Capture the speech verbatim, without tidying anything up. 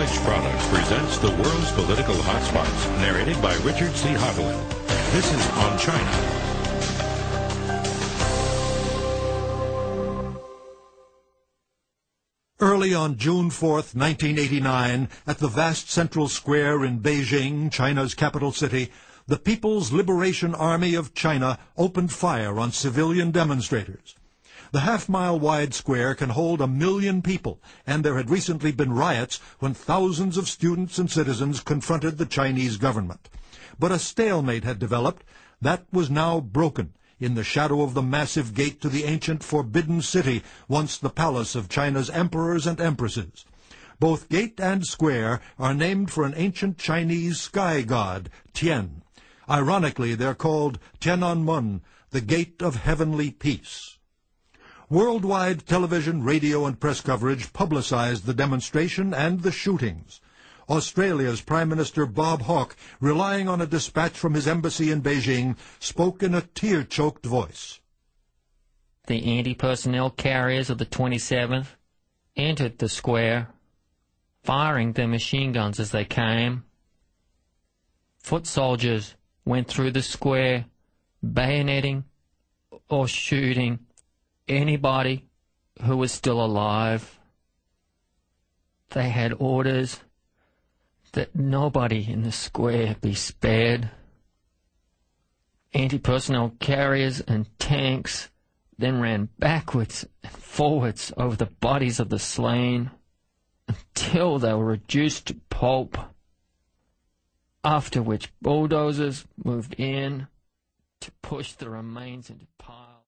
Edge Products presents the world's political hotspots, narrated by Richard C. Hoagland. This is On China. Early on June fourth, nineteen eighty-nine, at the vast central square in Beijing, China's capital city, the People's Liberation Army of China opened fire on civilian demonstrators. The half-mile-wide square can hold a million people, and there had recently been riots when thousands of students and citizens confronted the Chinese government. But a stalemate had developed that was now broken in the shadow of the massive gate to the ancient Forbidden City, once the palace of China's emperors and empresses. Both gate and square are named for an ancient Chinese sky god, Tian. Ironically, they're called Tiananmen, the Gate of Heavenly Peace. Worldwide television, radio, and press coverage publicized the demonstration and the shootings. Australia's Prime Minister Bob Hawke, relying on a dispatch from his embassy in Beijing, spoke in a tear-choked voice. The anti-personnel carriers of the twenty-seventh entered the square, firing their machine guns as they came. Foot soldiers went through the square, bayoneting or shooting anybody who was still alive. They had orders that nobody in the square be spared. Anti-personnel carriers and tanks then ran backwards and forwards over the bodies of the slain until they were reduced to pulp, after which bulldozers moved in to push the remains into piles.